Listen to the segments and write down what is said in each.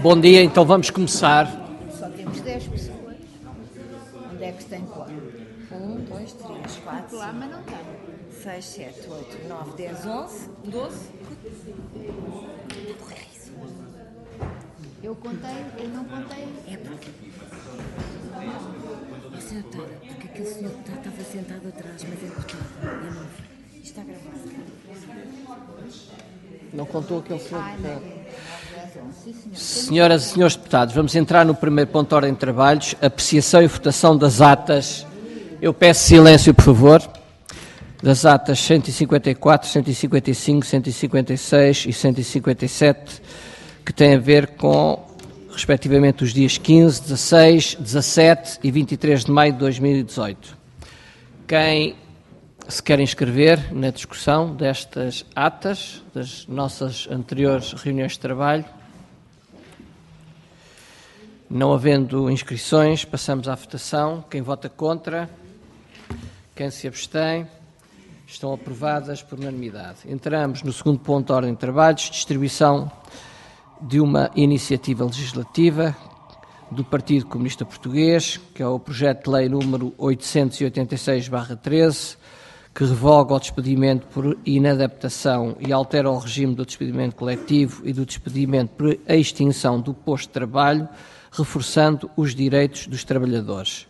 Bom dia, então vamos começar. Só temos 10 pessoas. Onde é que se tem quatro? 1, 2, 3, 4, Lá, mas não tem. 6, 7, 8, 9, 10, 11, 12. Está correr isso. Eu não contei. É porque... Oh, senhor deputada, porque aquele senhor deputado estava sentado atrás, mas é deputado. É novo. Isto está gravado. Não contou aquele senhor Ai, deputado. não. 9, 10, 11. Sim, senhor. Senhoras e senhores deputados, vamos entrar no primeiro ponto de ordem de trabalhos, apreciação e votação das atas. Eu peço silêncio, por favor. Das atas 154, 155, 156 e 157, que têm a ver com, respectivamente, os dias 15, 16, 17 e 23 de maio de 2018. Quem se quer inscrever na discussão destas atas, das nossas anteriores reuniões de trabalho? Não havendo inscrições, passamos à votação. Quem vota contra? Quem se abstém? Estão aprovadas por unanimidade. Entramos no segundo ponto de ordem de trabalhos, distribuição de uma iniciativa legislativa do Partido Comunista Português, que é o projeto de lei número 886/13, que revoga o despedimento por inadaptação e altera o regime do despedimento coletivo e do despedimento por extinção do posto de trabalho, reforçando os direitos dos trabalhadores.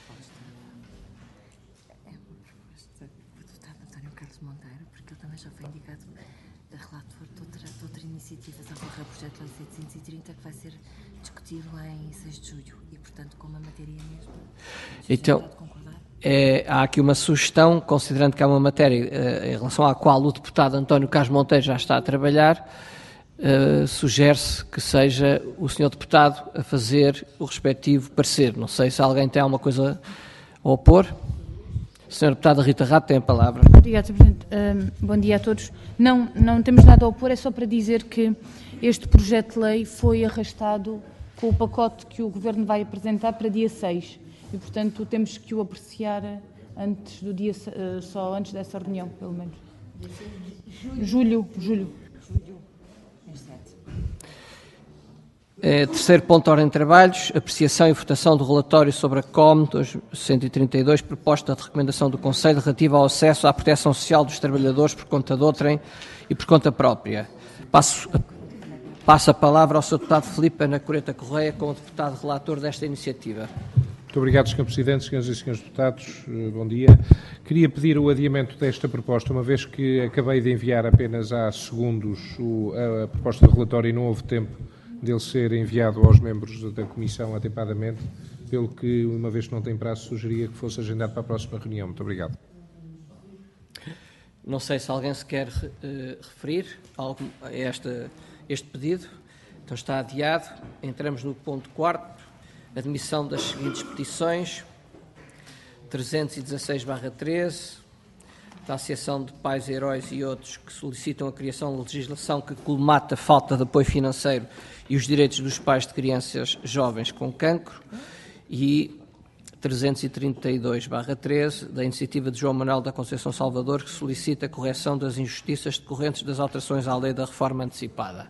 António Carlos Monteiro, porque ele também já foi indicado relator de outra iniciativa, o projeto de lei 730, que vai ser discutido em 6 de julho e, portanto, como a matéria é mesmo. Então, há aqui uma sugestão, considerando que há uma matéria em relação à qual o deputado António Carlos Monteiro já está a trabalhar, sugere-se que seja o senhor deputado a fazer o respectivo parecer. Não sei se alguém tem alguma coisa a opor. Senhora deputada Rita Rato tem a palavra. Obrigada, Sr. Presidente. Bom dia a todos. Não temos nada a opor, é só para dizer que este projeto de lei foi arrastado com o pacote que o Governo vai apresentar para dia 6 e, portanto, temos que o apreciar antes do dia, só antes dessa reunião, pelo menos. Julho. Terceiro ponto de ordem de trabalhos, apreciação e votação do relatório sobre a COM 132, proposta de recomendação do Conselho relativa ao acesso à proteção social dos trabalhadores por conta de outrem e por conta própria. Passo a palavra ao Sr. Deputado Filipe Ana Coreta Correia, como deputado relator desta iniciativa. Muito obrigado, Sr. Presidente, senhoras e senhores deputados, bom dia. Queria pedir o adiamento desta proposta, uma vez que acabei de enviar apenas há segundos a proposta de relatório e não houve tempo dele ser enviado aos membros da Comissão atempadamente, pelo que, uma vez que não tem prazo, sugeria que fosse agendado para a próxima reunião. Muito obrigado. Não sei se alguém se quer referir a este pedido. Então está adiado. Entramos no ponto 4º, admissão das seguintes petições: 316/13, da Associação de Pais Heróis e outros, que solicitam a criação de legislação que colmata a falta de apoio financeiro e os direitos dos pais de crianças jovens com cancro, e 332/13, da iniciativa de João Manuel da Conceição Salvador, que solicita a correção das injustiças decorrentes das alterações à lei da reforma antecipada.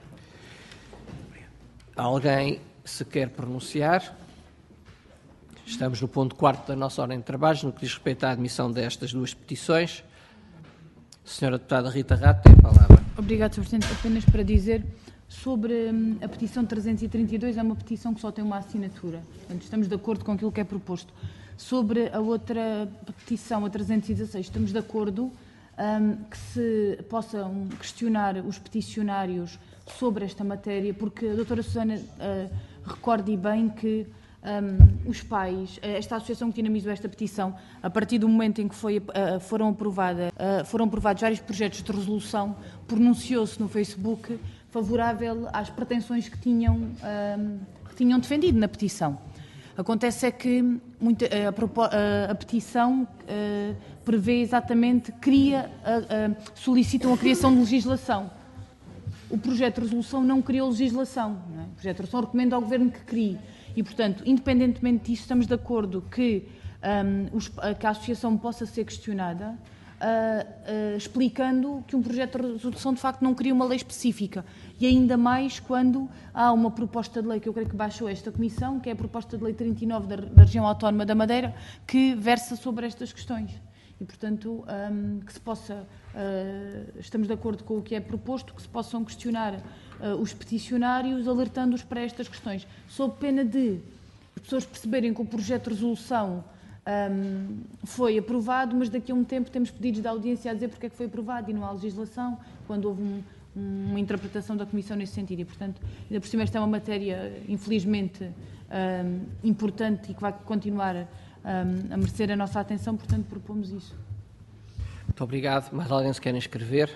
Alguém se quer pronunciar? Estamos no ponto 4º da nossa ordem de trabalhos, no que diz respeito à admissão destas duas petições. Senhora deputada Rita Rato tem a palavra. Obrigada, Sr. Presidente. Apenas para dizer sobre a petição 332, é uma petição que só tem uma assinatura. Portanto, estamos de acordo com aquilo que é proposto. Sobre a outra petição, a 316, estamos de acordo que se possam questionar os peticionários sobre esta matéria, porque a doutora Susana recorde bem que os pais, esta associação que dinamizou esta petição, a partir do momento em que foram aprovados vários projetos de resolução, pronunciou-se no Facebook favorável às pretensões que tinham defendido na petição. Acontece é que a petição prevê exatamente, solicitam a criação de legislação. O projeto de resolução não criou legislação, não é? O projeto de resolução recomenda ao Governo que crie. E, portanto, independentemente disso, estamos de acordo que a associação possa ser questionada, explicando que um projeto de resolução, de facto, não cria uma lei específica E ainda mais quando há uma proposta de lei que eu creio que baixou esta Comissão, que é a proposta de lei 39 da Região Autónoma da Madeira, que versa sobre estas questões. E, portanto, que se possa, estamos de acordo com o que é proposto, que se possam questionar os peticionários, alertando-os para estas questões, sob pena de as pessoas perceberem que o projeto de resolução foi aprovado, mas daqui a um tempo temos pedidos de audiência a dizer porque é que foi aprovado e não há legislação, quando houve uma interpretação da Comissão nesse sentido. E, portanto, ainda por cima esta é uma matéria, infelizmente, importante e que vai continuar a merecer a nossa atenção, portanto, propomos isso. Muito obrigado. Mais alguém se quer inscrever?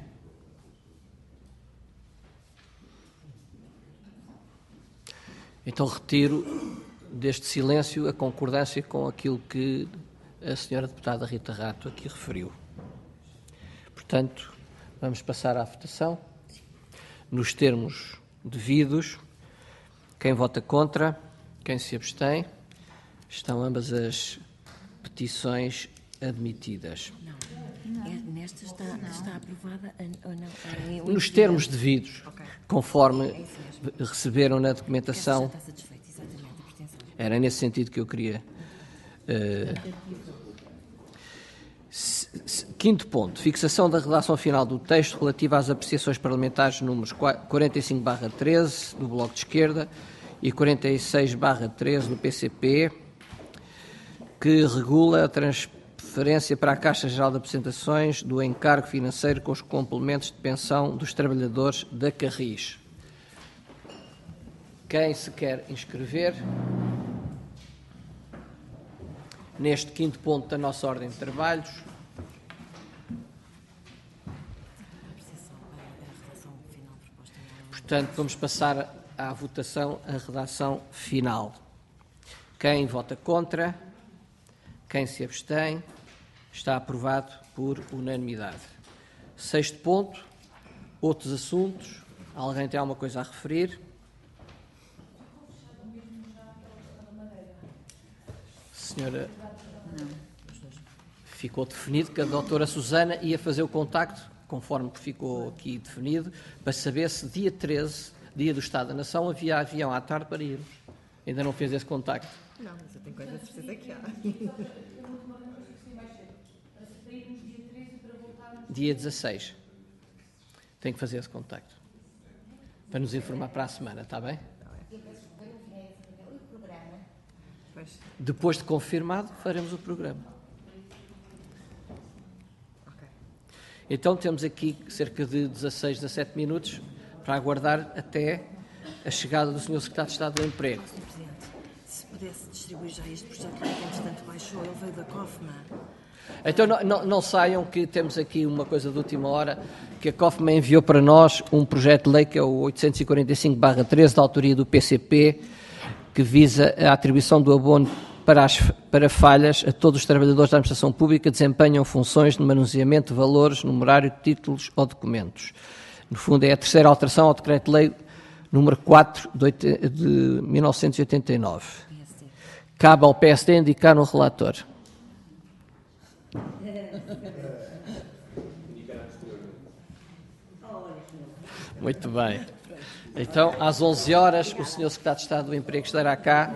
Então retiro deste silêncio a concordância com aquilo que a senhora deputada Rita Rato aqui referiu. Portanto, vamos passar à votação. Nos termos devidos, quem vota contra, quem se abstém, estão ambas as petições admitidas. Nesta está aprovada ou não? Nos termos devidos, conforme receberam na documentação. Está satisfeito, exatamente, a pretensão. Era nesse sentido que eu queria. Quinto ponto, fixação da redação final do texto relativa às apreciações parlamentares números 45/13 do Bloco de Esquerda e 46/13 do PCP, que regula a transferência para a Caixa Geral de Apresentações do encargo financeiro com os complementos de pensão dos trabalhadores da Carris. Quem se quer inscrever neste quinto ponto da nossa ordem de trabalhos? Portanto, vamos passar à votação a redação final. Quem vota contra? Quem se abstém? Está aprovado por unanimidade. Sexto ponto, outros assuntos. Alguém tem alguma coisa a referir? Senhora, ficou definido que a doutora Susana ia fazer o contacto, conforme ficou aqui definido, para saber se dia 13, dia do Estado da Nação, havia avião à tarde para irmos. Ainda não fez esse contacto. Não, mas eu tenho quase a certeza que há. Dia 16. Tem que fazer esse contacto. Para nos informar para a semana, está bem? Depois de confirmado, faremos o programa. Então temos aqui cerca de 16, 17 minutos para aguardar até a chegada do Sr. Secretário de Estado do Emprego. Sr. Presidente, se pudesse distribuir já este projeto de lei que entretanto baixou, ele veio da COFMA. Então não saiam que temos aqui uma coisa de última hora, que a COFMA enviou para nós um projeto de lei que é o 845/13, da autoria do PCP, que visa a atribuição do abono para falhas a todos os trabalhadores da administração pública que desempenham funções de manuseamento de valores, numerário, títulos ou documentos. No fundo, é a terceira alteração ao Decreto-Lei número 4 de 1989. Cabe ao PSD indicar um relator. Muito bem. Então, às 11 horas, o Sr. Secretário de Estado do Emprego estará cá.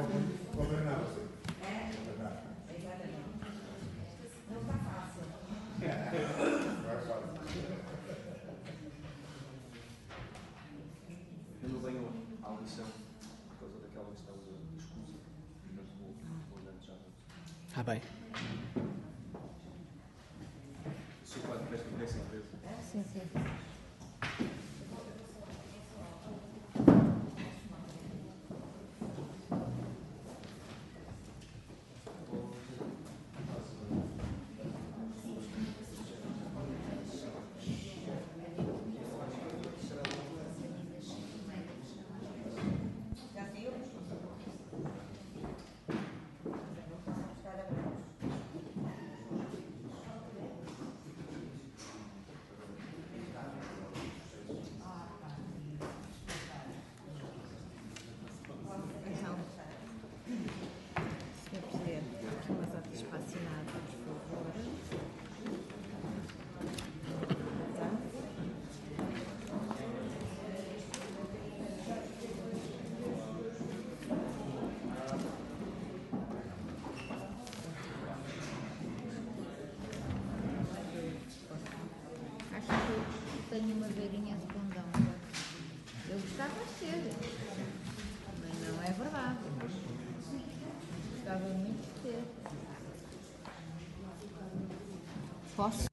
Eu não venho à lição por causa daquela questão de escusa, mas vou andando já. Está bem. Se o quadro presta por essa empresa. Sim, sim. tenho uma varinha de condão. Eu gostava de ter, mas não é verdade. Gostava muito de ter. Posso?